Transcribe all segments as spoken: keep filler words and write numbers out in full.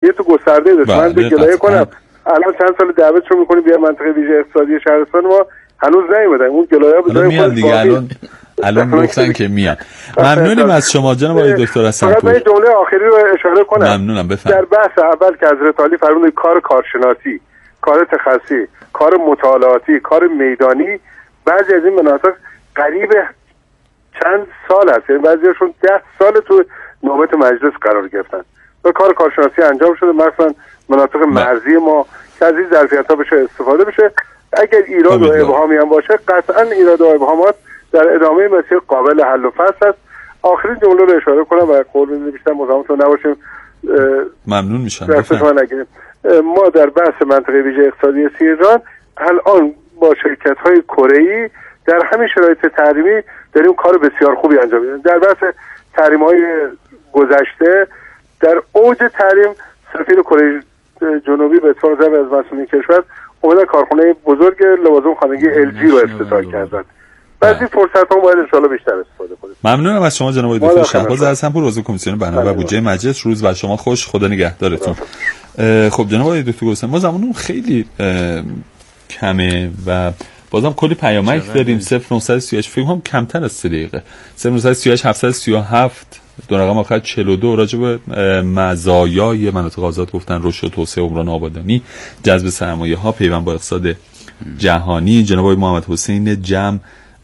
یه تو گسترده داشت. من به گلایه کنم الان چند سال دعوتشو میکنیم بیا منطقه ویژه اقتصادی شهرستان، ما هنوز نیومدن اون گلایه به جای خود دیگه. الان الان گفتن که میان. ممنونیم از شما جناب آقای دکتر حسن‌پور. فقط جمله آخری رو اشاره کنم. ممنونم. بفرمایید. در بحث اول که حضرت علی فرمودن کار کارشناسی، کار تخصصی، کار مطالعاتی، کار میدانی، بعضی از این مناطق قریب چند سال هست، یعنی بعضیشون ده سال تو نوبت مجلس قرار گرفتن و کار کارشناسی انجام شده، مثلا مناطق مرزی ما که از این ظرفیت‌ها بشه استفاده بشه. اگر ایراد و ابهامی هم باشه قطعا ایراد و ابهامات در ادامه مسیر قابل حل و فصل است. آخرین جمله رو اشاره کنم و قول میدم بیشتر مزاحمتون نباشیم. ممنون میشم. ما در بحث منطقه ویژه اقتصادی ایران الان با شرکت‌های کره‌ای در همین شرایط تحریمی داریم کار بسیار خوبی انجام میدیم. در بحث تحریم‌های گذشته در اوج تحریم سفیر کره جنوبی به اتفاق ضرب از مسئولین کشور اومدن کارخانه بزرگ لوازم خانگی ال جی رو افتتاح کردن. بعضی فرصت ها باید ان شاءالله بیشتر استفاده کنیم. ممنونم از شما جناب آقای دکتر شهباز حسن‌پور، عضو کمیسیون برنامه و بودجه مجلس. روز بر شما خوش، خدا نگهدارتون. خب جناب آقای دکتر گفتن ما زمانمون خیلی کمه و بازم کلی پیامک داریم. صفر نهصد و سی و هشت فکر کنم کمتر از سه دقیقه. صفر نهصد و سی و هشت هفتصد و سی و هفت دو رقم آخر چهل و دو راجع به مزایای مناطق آزاد گفتن، رشد و توسعه عمران آبادانی، جذب سرمایه‌ها، پیوند با اقتصاد جهانی. جناب آقای محمد حسین جم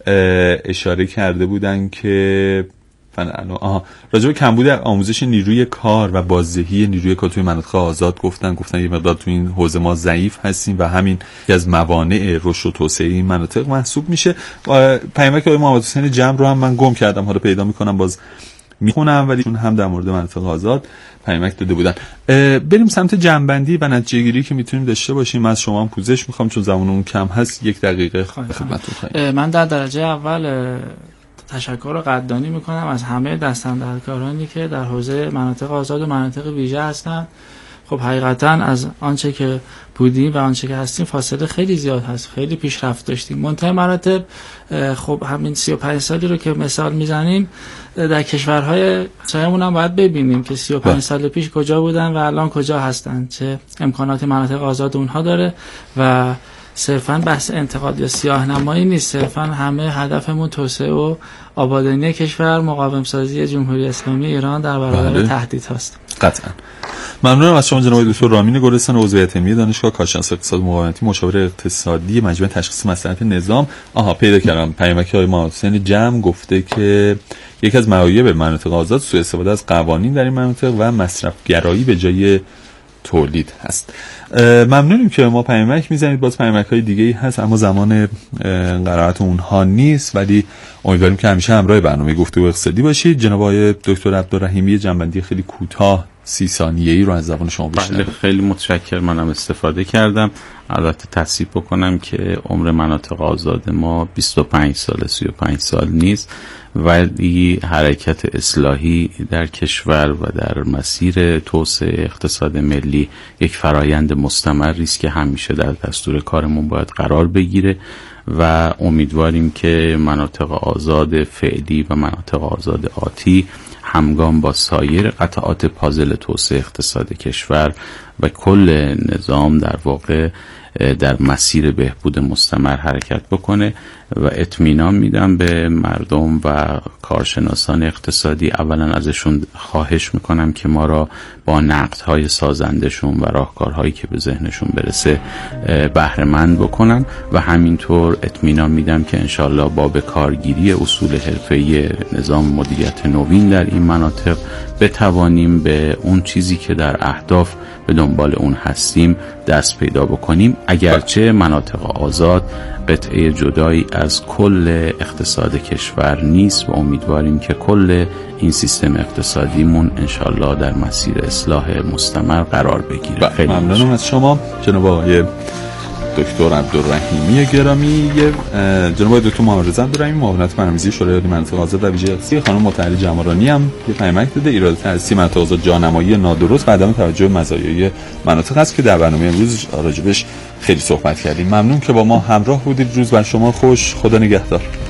اشاره کرده بودن که آها راجع به کمبود آموزش نیروی کار و بازدهی نیروی کار توی مناطق آزاد گفتن گفتن یه مقدار تو این حوزه ما ضعیف هستیم و همین که از موانع رشد و توسعه این مناطق محسوب میشه. پیامک آقای محمد حسین جم رو هم من گم کردم، حالا پیدا میکنم باز میخونم، ولی چون هم در مورد مناطق آزاد پیامک داده بودن. بریم سمت جنبندی و نتیجه گیری که میتونیم داشته باشیم. از شما هم پوزش میخوام چون زمانمون کم هست، یک دقیقه خدمتتون خواهیم. من در درجه اول تشکر و قدردانی میکنم از همه دستاندرکارانی که در حوزه مناطق آزاد و مناطق ویژه هستند. خب حقیقتا از آنچه که بودیم و آنچه که هستیم فاصله خیلی زیاد هست، خیلی پیشرفت داشتیم. منتهی مراتب خب همین سی و پنج سالی رو که مثال میزنیم در کشورهای همسایه‌مون هم باید ببینیم که سی و پنج سال پیش کجا بودن و الان کجا هستن، چه امکانات مناطق آزاد اونها داره. و صرفاً بحث انتقاد یا سیاه‌نمایی نیست، صرفاً همه هدفمون توسعه و آبادانی کشور، مقاوم سازی جمهوری اسلامی ایران در برابر تهدید هست. قطعاً. ممنونم از شما جناب دکتر رامین گلستان، عضو هیئت علمی دانشگاه، کارشناس اقتصاد مقاومتی، مشاور اقتصادی مجمع تشخیص مصلحت نظام. آها پیدا کردم. پیامک آقای محمد حسین جم گفته که یکی از معایب مناطق آزاد سوء استفاده از قوانین در این مناطق و مصرف گرایی به جای تولید هست. ممنونیم که ما پیامک میزنید. باز پیامک های دیگه ای هست اما زمان قرائت اونها نیست، ولی امیدواریم که همیشه همراه برنامه گفتگو اقتصادی باشید. جناب آقای دکتر عبدالرحیمی جنبندی خیلی کوتاه سی ثانیه‌ای رو از زبان شما بشنویم. خیلی متشکرم. منم استفاده کردم. البته تصحیح بکنم که عمر مناطق آزاد ما بیست و پنج سال سی و پنج سال نیست، ولی حرکت اصلاحی در کشور و در مسیر توسعه اقتصاد ملی یک فرایند مستمری است که همیشه در دستور کارمون باید قرار بگیره و امیدواریم که مناطق آزاد فعلی و مناطق آزاد آتی همگام با سایر قطعات پازل توسعه اقتصاد کشور و کل نظام در واقع در مسیر بهبود مستمر حرکت بکنه و اطمینان میدم به مردم و کارشناسان اقتصادی. اولا ازشون خواهش میکنم که ما را با نقدهای سازندشون و راهکارهایی که به ذهنشون برسه بهره مند بکنن و همینطور اطمینان میدم که انشالله با به کارگیری اصول حرفه‌ای نظام مدیریت نوین در این مناطق بتوانیم به اون چیزی که در اهداف به دنبال اون هستیم دست پیدا بکنیم، اگرچه مناطق آزاد قطعه جدایی از کل اقتصاد کشور نیست و امیدواریم که کل این سیستم اقتصادیمون انشالله در مسیر اصلاح مستمر قرار بگیره. خیلی ممنونم از شما جناب آقای دکتر عبدالرحیمی گرامی. جناب دکتر محمد رضا عبدالرحیمی معاونت برنامه‌ریزی شورای عالی مناطق آزاد و ویژه اقتصادی، خانم مطهری جمارانی هم یه پیامک داده. ایراد تأسیس مناطق آزاد جانمایی نادرست و عدم توجه مزایای مناطق است که در برنامه امروز راجبش خیلی صحبت کردیم. ممنون که با ما همراه بودید. روز بر شما خوش. خدا نگهدار.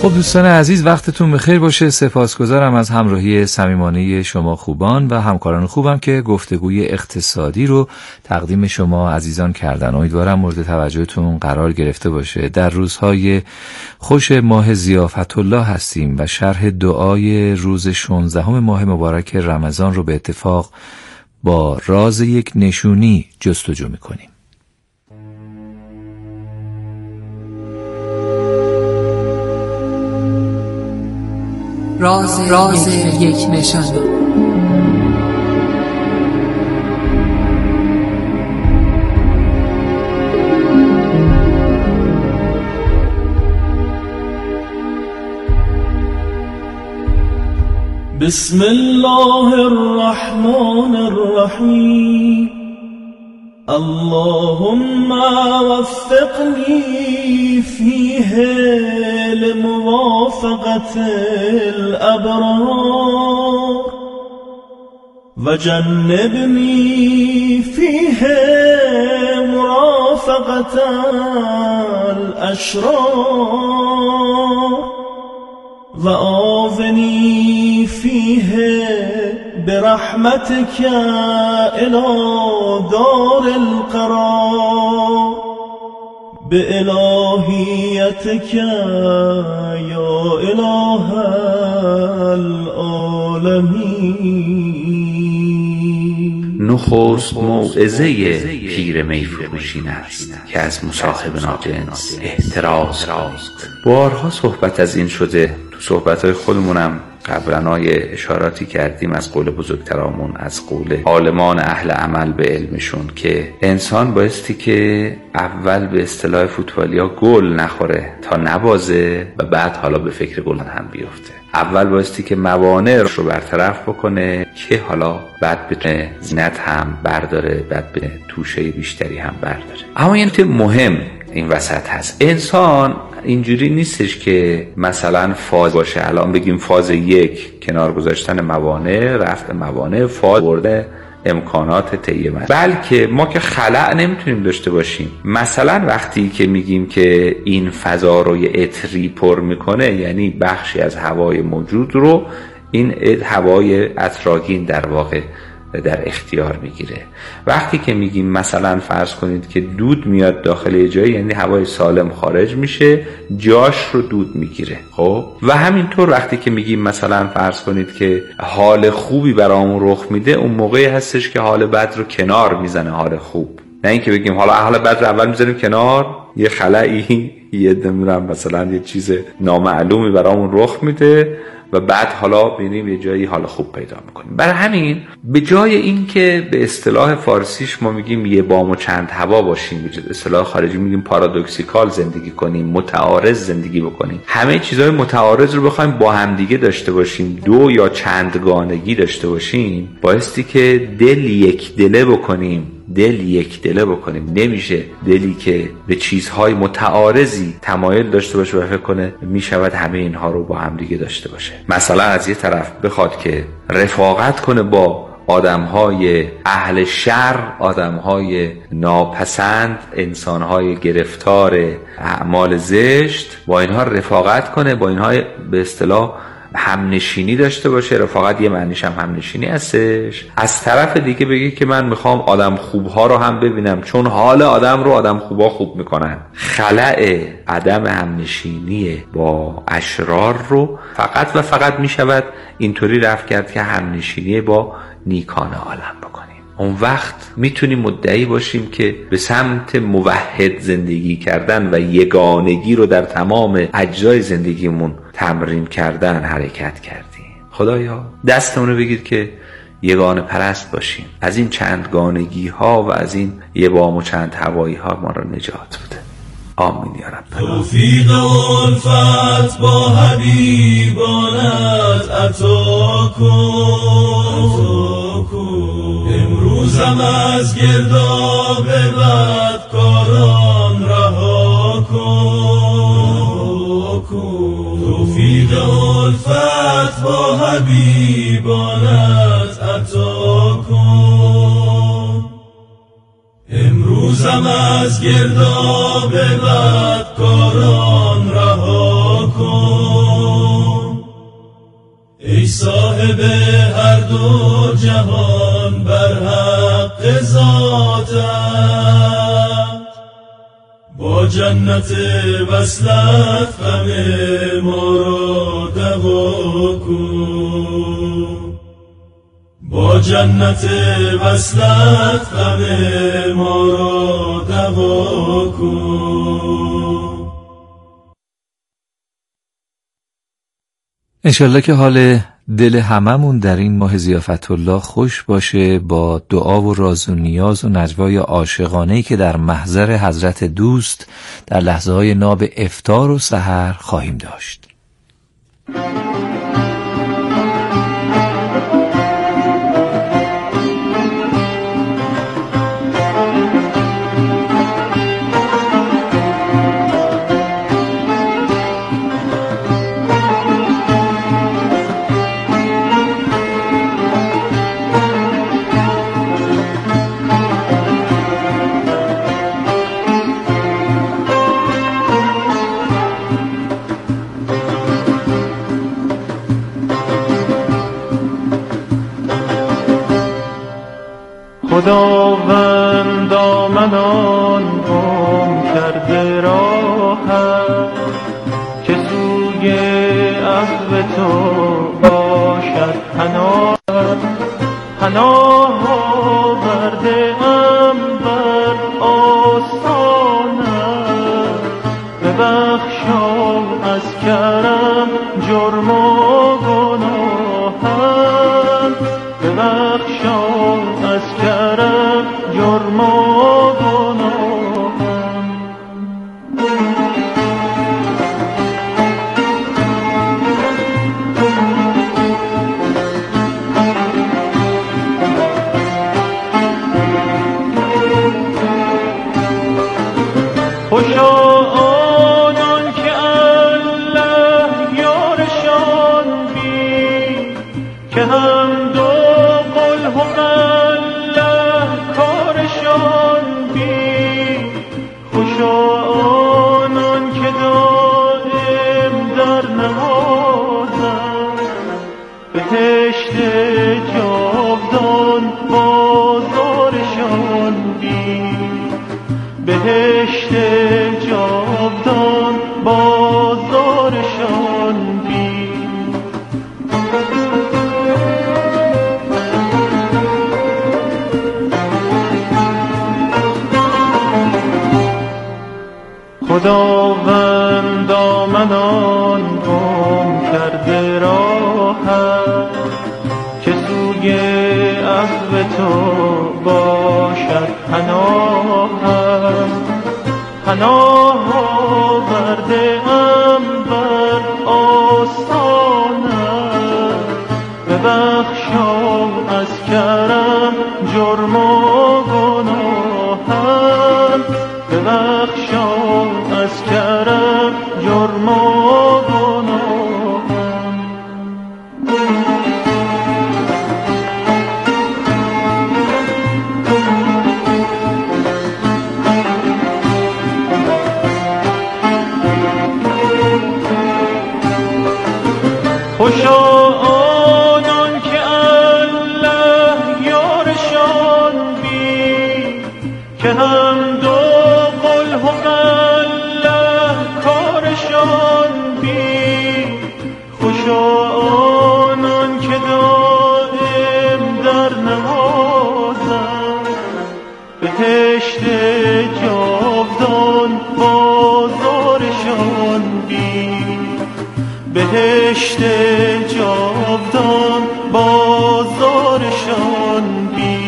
خب دوستان عزیز، وقتتون بخیر باشه. سپاسگزارم از همراهی صمیمانه شما خوبان و همکاران خوبم که گفتگوی اقتصادی رو تقدیم شما عزیزان کردن. امیدوارم مورد توجهتون قرار گرفته باشه. در روزهای خوش ماه ضیافت الله هستیم و شرح دعای روز شانزدهم ماه مبارک رمضان رو به اتفاق با راز یک نشونی جستجو میکنیم. راز, راز یک نشانی. بسم الله الرحمن الرحیم. اللهم وفقني فيه لموافقة الأبرار وجنبني فيه مرافقة الأشرار وآوني فيه برحمتك إلى دار القرار بإلهيتك يا إله العالمين. نخست موعظه پیر میفروشین است که از مصاحب ناجنس احتراز کنید. بارها صحبت از این شده، تو صحبتهای خودمونم قبلنای اشاراتی کردیم از قول بزرگترامون، از قول عالمان اهل عمل به علمشون، که انسان بایستی که اول به اصطلاح فوتبالیا گل نخوره تا نبازه و بعد حالا به فکر گل هم بیفته. اول بایستی که موانع رو برطرف بکنه که حالا بعد بتونه زینت هم برداره، بعد به توشه بیشتری هم برداره. اما یه نکته مهم این وسط هست، انسان اینجوری نیستش که مثلا فاز باشه، الان بگیم فاز یک کنار گذاشتن موانع، رفع موانع، فاز برده امکانات طیبه، بلکه ما که خلأ نمیتونیم داشته باشیم. مثلا وقتی که میگیم که این فضا رو یه عطری پر میکنه، یعنی بخشی از هوای موجود رو این هوای عطرآگین در واقع در اختیار میگیره. وقتی که میگیم مثلا فرض کنید که دود میاد داخل یه جایی، یعنی هوای سالم خارج میشه، جاش رو دود میگیره. خب و همینطور وقتی که میگیم مثلا فرض کنید که حال خوبی برامون رخ میده، اون موقعی هستش که حال بد رو کنار میزنه حال خوب. نه اینکه بگیم حالا حال بد رو اول میذاریم کنار، یه خلایی یه نمیدونم مثلا یه چیز نامعلومی برامون رخ میده و بعد حالا ببینیم یه جایی حال خوب پیدا میکنیم. برای همین به جای این که به اصطلاح فارسیش ما میگیم یه بام و چند هوا باشیم، به اصطلاح خارجی میگیم پارادوکسیکال زندگی کنیم، متعارض زندگی بکنیم، همه چیزهای متعارض رو بخوایم با هم دیگه داشته باشیم، دو یا چندگانگی داشته باشیم، بایستی که دل یک دله بکنیم. دل یک دله بکنیم. نمیشه دلی که به چیزهای متعارضی تمایل داشته باشه و فکر کنه میشود همه اینها رو با هم دیگه داشته باشه. مثلا از یه طرف بخواد که رفاقت کنه با آدمهای اهل شر، آدمهای ناپسند، انسانهای گرفتار اعمال زشت، با اینها رفاقت کنه، با اینها به اصطلاح همنشینی داشته باشه. رفاقت یه معنیش هم همنشینی هستش. از طرف دیگه بگی که من میخوام آدم خوبها رو هم ببینم، چون حال آدم رو آدم خوبها خوب میکنن. خلأ عدم همنشینی با اشرار رو فقط و فقط میشود اینطوری رفع کرد که همنشینی با نیکان عالم بکنیم. اون وقت میتونیم مدعی باشیم که به سمت موحد زندگی کردن و یگانگی رو در تمام اجزای زندگیمون تمرین کردن حرکت کردیم. خدایا دستمون رو بگیر که یگانه پرست باشیم، از این چندگانگی ها و از این یه بام و چند هوایی ها ما رو نجات بده. آمین یا رب. توفیق الفت با حبیبانت عطا کن، امروزم از گرداب بدکاران رها کن. توفیق الفت با حبیبانت عطا کن، امروزم از گرداب بدکاران رها کن. صاحب هر دو جهان بر حق ذاتت، با جنت وصلت غم ما را دوا کن، با جنت وصلت غم ما را دوا کن. انشالله که حال دل هممون در این ماه ضیافت الله خوش باشه با دعا و راز و نیاز و نجوای عاشقانه‌ای که در محضر حضرت دوست در لحظه های ناب افطار و سحر خواهیم داشت. خداوندا من آن گم کرده راهم که سوی عفو تو باشد پناه، پناه آورده ام بر آستانت، ببخشا از کرم جرم و گناهم، ببخشا از کرم جرم و گناهم. خوشا آنان که الله یارشان بی، که هم دو قل هم الله کارشان بی. خوشا آنان که دائم در نمازن، بهشت جاودان بازارشان بی، بهشت جاودان بازارشان بی. خداوندا من آن گم کرده راهم که سوی عفو تو باشد پناهم، پناه آورده ام بر آستانت، ببخشا از کرم جرم و گناهم، ببخشا از کرم جرم و گناهم. خوشا آنان که الله یارشان بی، که هم دو قل هم الله کارشان بی. خوشا آنان که دائم در نمازن، بهشت جاودان بازارشان بی، بهشت جاودان بازارشان بی.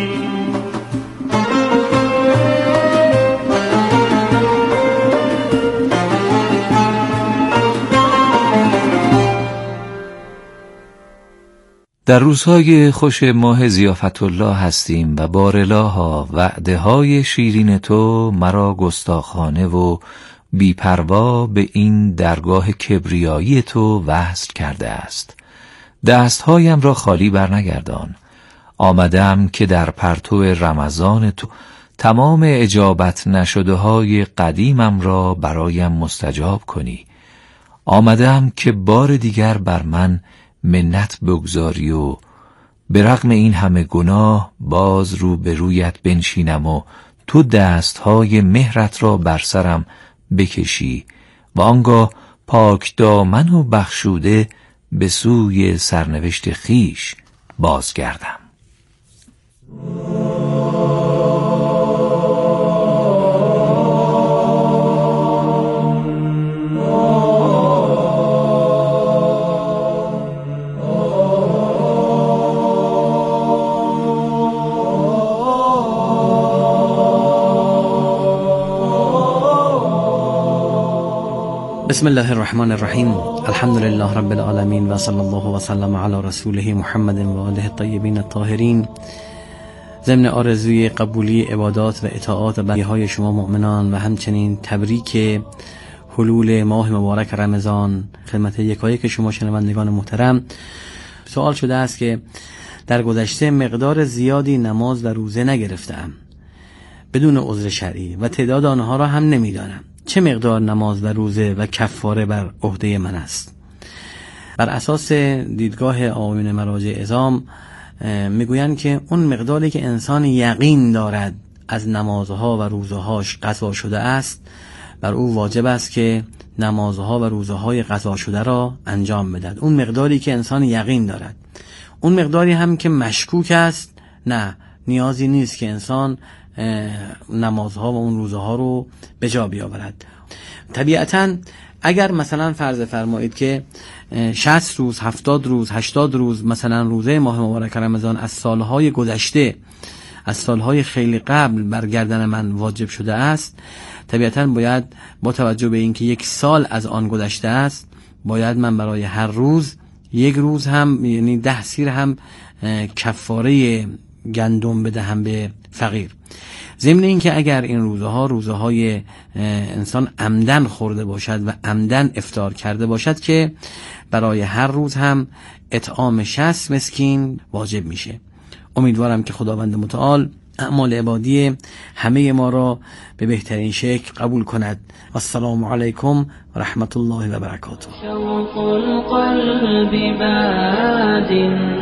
در روزهای خوش ماه ضیافت الله هستیم و بارالها وعده های شیرین تو مرا گستاخانه و بی‌پروا به این درگاه کبریایی تو وصل کرده است. دستهایم را خالی برنگردان. آمدم که در پرتو رمضان تو تمام اجابت نشده های قدیمم را برایم مستجاب کنی. آمدم که بار دیگر بر من منت بگذاری و به رغم این همه گناه باز رو به رویت بنشینم و تو دستهای مهرت را بر سرم بکشی و آنگاه پاک دامن و بخشوده به سوی سرنوشت خیش بازگردم. بسم الله الرحمن الرحیم. الحمد لله رب العالمین و صلی الله و سلم علی رسوله محمد و آله الطیبین الطاهرین. ضمن آرزوی قبولی عبادات و اطاعات و بندگی‌های شما مؤمنان و همچنین تبریک حلول ماه مبارک رمضان خدمت یکایک شما شنوندگان محترم، سوال شده است که در گذشته مقدار زیادی نماز و روزه نگرفتم بدون عذر شرعی و تعداد آنها را هم نمیدانم. چه مقدار نماز و روزه و کفاره بر عهده من است؟ بر اساس دیدگاه آیین مراجع عظام میگویند که اون مقداری که انسان یقین دارد از نمازها و روزهاش قضا شده است، بر او واجب است که نمازها و روزهای قضا شده را انجام بدهد. اون مقداری که انسان یقین دارد. اون مقداری هم که مشکوک است، نه، نیازی نیست که انسان نمازها و اون روزها رو به جا بیاورد. طبیعتاً اگر مثلا فرض فرمایید که شصت روز، هفتاد روز، هشتاد روز مثلا روزه ماه مبارک رمضان از سالهای گذشته، از سالهای خیلی قبل بر گردن من واجب شده است، طبیعتاً باید با توجه به اینکه یک سال از آن گذشته است، باید من برای هر روز یک روز هم، یعنی ده سیر هم کفاره گندم بدهم به فقیر. ضمن این که اگر این روزها روزهای انسان عمدن خورده باشد و عمدن افطار کرده باشد که برای هر روز هم اطعام شصت مسکین واجب میشه. امیدوارم که خداوند متعال اعمال عبادی همه ما را به بهترین شکل قبول کند. السلام علیکم و رحمت الله و برکاته. شوق القلب باد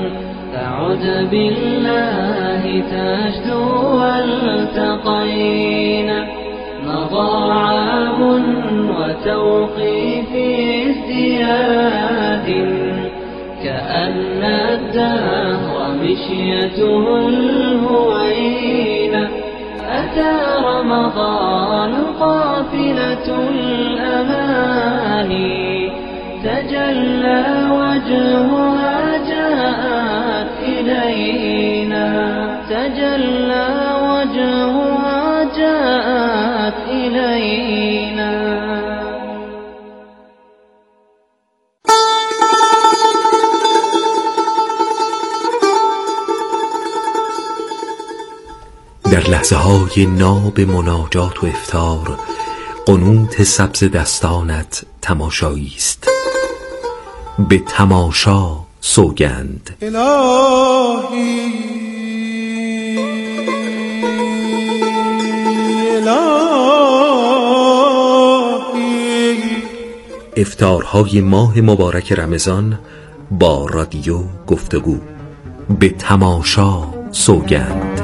تعد بالله تجدو والتقينا مضى عام وتوقيف ازدياد كأن الدهر مشيته الهوينة أتى رمضان قافلة الأماني تجلى وجهها جاءت إلينا تجلى وجهها جاءت إلينا. در لحظه های ناب مناجات و افطار قنوت سبز دستانت تماشایی است. به تماشا سوگند. الهی الهی. افطارهای ماه مبارک رمضان با رادیو گفتگو. به تماشا سوگند.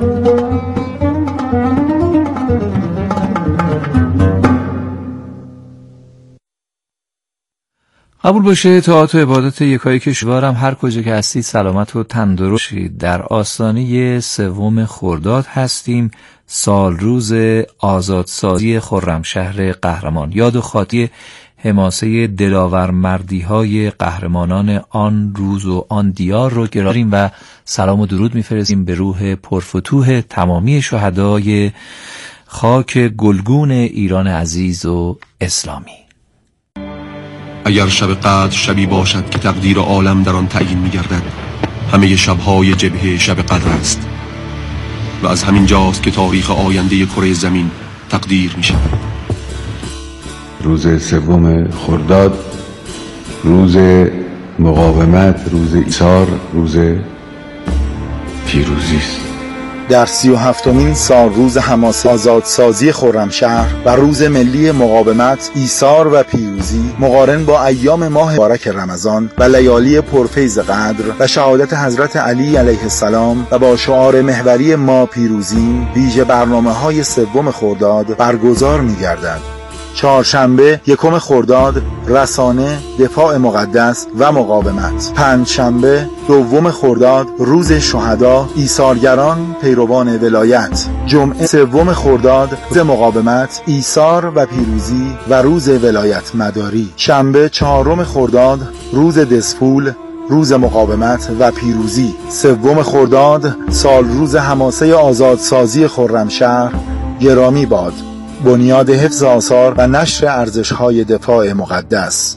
قبول باشه طاعت و عبادت یکایی که شوارم هر کجا که هستید سلامت و تندرستید. در آستانه سوم خرداد هستیم، سال روز آزادسازی خرمشهر قهرمان. یاد و خاطی حماسه دلاور مردی های قهرمانان آن روز و آن دیار رو گراریم و سلام و درود میفرستیم به روح پرفتوح تمامی شهدای خاک گلگون ایران عزیز و اسلامی. اگر شب قدر شبی باشد که تقدیر عالم در آن تعیین می‌گردد، همه شب‌های جبهه شب قدر است و از همین جاست که تاریخ آینده کره زمین تقدیر می‌شود. روز سوم خرداد روز مقاومت، روز ایثار، روز پیروزی است. در سی و هفتمین سال روز حماسه آزادسازی خرمشهر و روز ملی مقاومت، ایثار و پیروزی، مقارن با ایام ماه مبارک رمضان و لیالی پرفیض قدر و شهادت حضرت علی علیه السلام و با شعار محوری ما پیروزیم، ویژه برنامه‌های سوم خرداد برگزار می‌گردد. چهارشنبه یکم خرداد رسانه، دفاع مقدس و مقاومت. پنجشنبه دوم خرداد روز شهدا، ایثارگران پیروان ولایت. جمعه سوم خرداد روز مقاومت، ایثار و پیروزی و روز ولایت مداری. شنبه چهارم خرداد روز دسفول، روز مقاومت و پیروزی. سوم خرداد سال روز حماسه آزادسازی خرمشهر. گرامی باد بنیاد حفظ آثار و نشر ارزش‌های دفاع مقدس.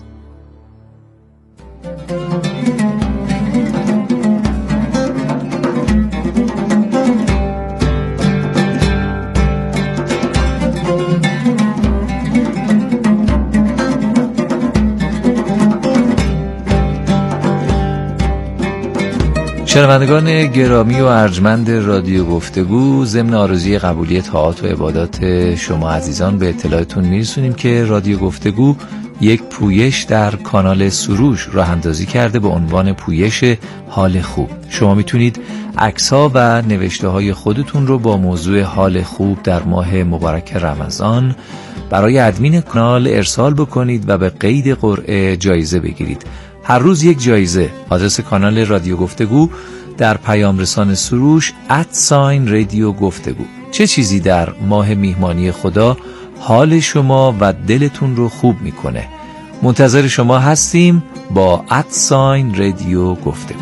شنوندگان گرامی و ارجمند رادیو گفتگو، ضمن آرزوی قبولی طاعات و عبادات شما عزیزان به اطلاعتون میرسونیم که رادیو گفتگو یک پویش در کانال سروش راه اندازی کرده به عنوان پویش حال خوب. شما میتونید عکس‌ها و نوشته‌های خودتون رو با موضوع حال خوب در ماه مبارک رمضان برای ادمین کانال ارسال بکنید و به قید قرعه جایزه بگیرید. هر روز یک جایزه. آدرس کانال رادیو گفتگو در پیام رسان سروش ات ساین رادیو گفتگو. چه چیزی در ماه میهمانی خدا حال شما و دلتون رو خوب میکنه؟ منتظر شما هستیم با ات ساین رادیو گفتگو.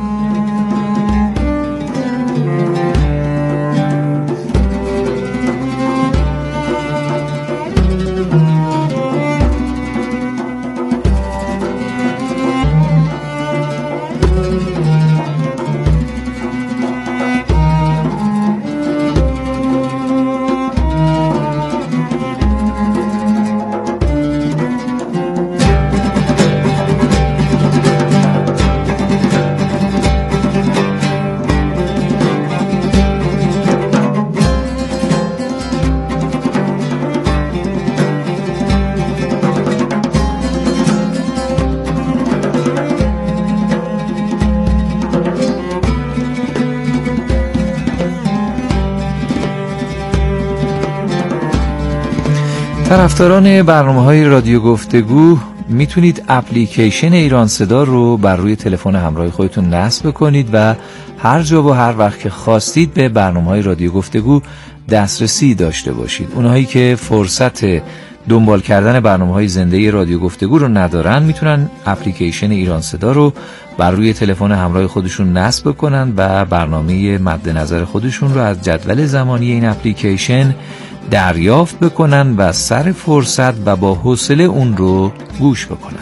طرفداران برنامه‌های رادیو گفتگو میتونید اپلیکیشن ایران صدا رو بر روی تلفن همراه خودتون نصب کنید و هر جا و هر وقت که خواستید به برنامه‌های رادیو گفتگو دسترسی داشته باشید. اونهایی که فرصت دنبال کردن برنامه‌های زنده رادیو گفتگو رو ندارن میتونن اپلیکیشن ایران صدا رو بر روی تلفن همراه خودشون نصب کنن و برنامه مد نظر خودشون رو از جدول زمانی این اپلیکیشن دریافت بکنن و سر فرصت و با حوصله اون رو گوش بکنن.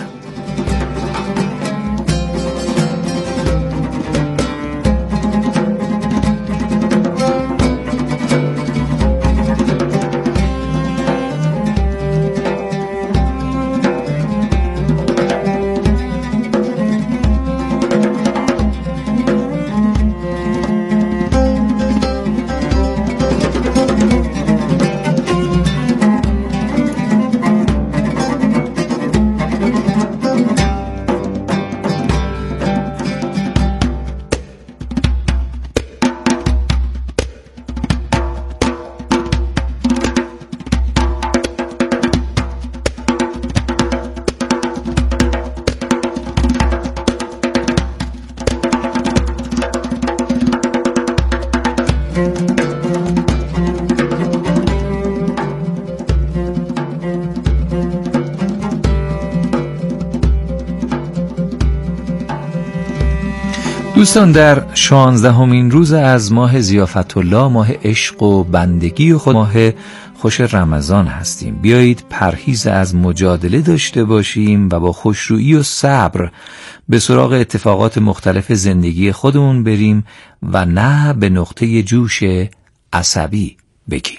دوستان، در شانزدهمین روز از ماه ضیافت الله، ماه عشق و بندگی و خود ماه خوش رمضان هستیم. بیایید پرهیز از مجادله داشته باشیم و با خوشرویی و صبر به سراغ اتفاقات مختلف زندگی خودمون بریم و نه به نقطه جوش عصبی بگیم.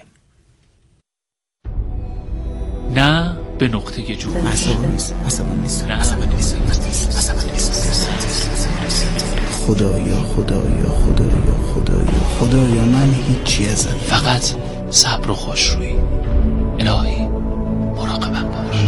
نه به نقطه جوش عصبی نیست عصبی نیست عصبی نیست عصبی نیست خدایا خدایا خدایا خدایا خدایا من هیچی ازم، فقط صبر و خوشرویی. الهی مراقبم باش.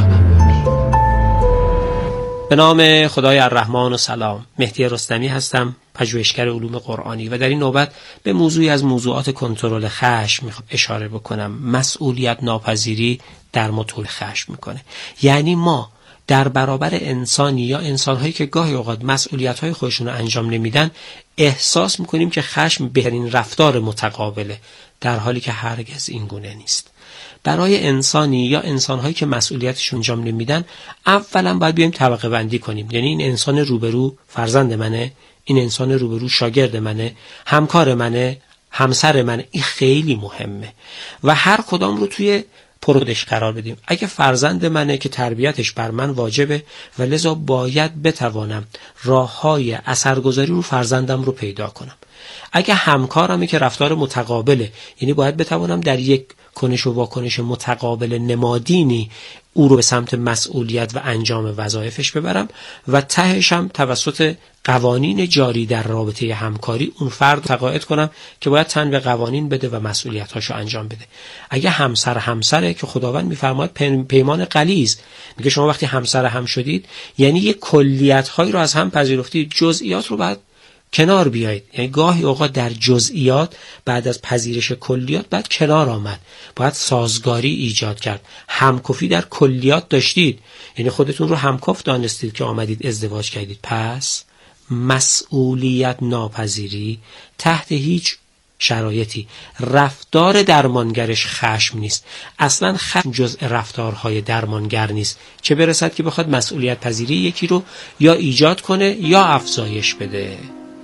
به نام خدای الرحمن و سلام. مهدی رستمی هستم، پژوهشگر علوم قرآنی، و در این نوبت به موضوعی از موضوعات کنترل خشم میخوام اشاره بکنم. مسئولیت ناپذیری در ما تولید خشم میکنه. یعنی ما در برابر انسانی یا انسانهایی که گاهی اوقات مسئولیت‌های خودشون رو انجام نمیدن احساس میکنیم که خشم بهترین رفتار متقابله، در حالی که هرگز این گونه نیست. برای انسانی یا انسانهایی که مسئولیتشون انجام نمیدن اولا باید بیایم طبقه بندی کنیم. یعنی این انسان روبرو فرزند منه، این انسان روبرو شاگرد منه، همکار منه، همسر منه. این خیلی مهمه و هر کدام رو توی پرودش قرار بدیم. اگه فرزند منه که تربیتش بر من واجبه و لذا باید بتوانم راههای اثرگذاری رو فرزندم رو پیدا کنم. اگه همکارمه که رفتار متقابله، یعنی باید بتوانم در یک کنش و واکنش متقابل نمادینی او رو به سمت مسئولیت و انجام وظایفش ببرم و تهش هم توسط قوانین جاری در رابطه همکاری اون فرد تقاعد کنم که باید تن به قوانین بده و مسئولیتاشو انجام بده. اگه همسر همسره که خداوند میفرماید پیمان غلیظ، میگه شما وقتی همسر هم شدید یعنی یک کلیت‌هایی رو از هم پذیرفتید، جزئیات رو بعد کنار بیایید. یعنی گاهی اوقات در جزئیات بعد از پذیرش کلیات بعد کنار آمد، باید سازگاری ایجاد کرد. همکفی در کلیات داشتید، یعنی خودتون رو همکف دانستید که آمدید ازدواج کردید. پس مسئولیت ناپذیری تحت هیچ شرایطی رفتار درمانگرش خشم نیست. اصلا خشم جزء رفتارهای درمانگر نیست، چه برسد که بخواد مسئولیت پذیری یکی رو یا ایجاد کنه یا افزایش بده.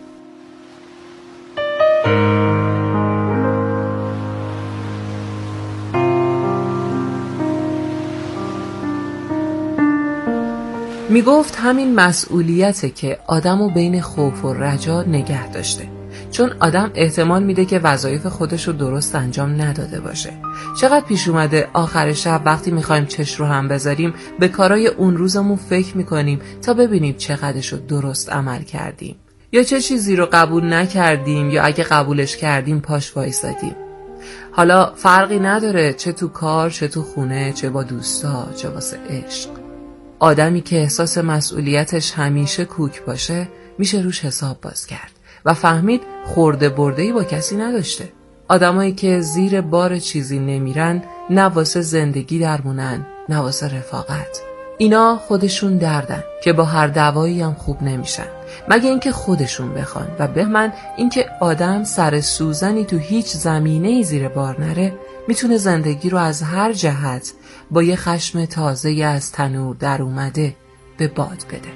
می گفت همین مسئولیته که آدمو بین خوف و رجا نگه داشته، چون آدم احتمال میده که وظایف خودش رو درست انجام نداده باشه. چقدر پیش اومده آخر شب وقتی میخوایم چش رو هم بذاریم به کارای اون روزمون فکر میکنیم تا ببینیم چقدرش رو درست عمل کردیم یا چه چیزی رو قبول نکردیم یا اگه قبولش کردیم پاش وایسادیم. حالا فرقی نداره چه تو کار، چه تو خونه، چه با دوستا، چه واسه عشق. آدمی که احساس مسئولیتش همیشه کوک باشه میشه روش حساب باز کرد و فهمید خورده برده‌ای با کسی نداشته. آدمایی که زیر بار چیزی نمیرن نه واسه زندگی درمونن نه واسه رفاقت. اینا خودشون دردن که با هر دوایی هم خوب نمیشن مگه اینکه خودشون بخوان. و به من اینکه آدم سر سوزنی تو هیچ زمینه‌ای زیر بار نره میتونه زندگی رو از هر جهت با یه خشم تازه از تنور در اومده به باد بده.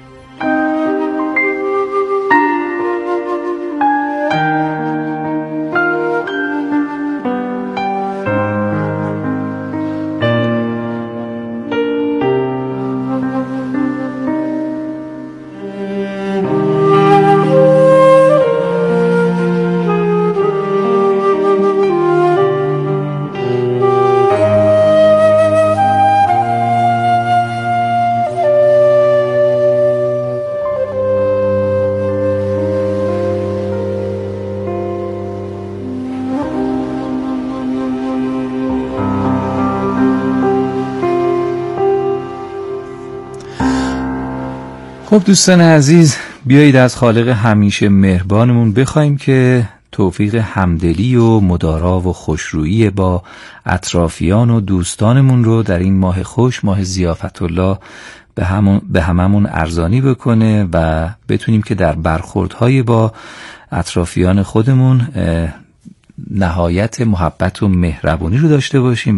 خب دوستان عزیز، بیایید از خالق همیشه مهربانمون بخوایم که توفیق همدلی و مدارا و خوشرویی با اطرافیان و دوستانمون رو در این ماه خوش، ماه ضیافت الله، به همون به هممون ارزانی بکنه و بتونیم که در برخوردهای با اطرافیان خودمون نهایت محبت و مهربانی رو داشته باشیم.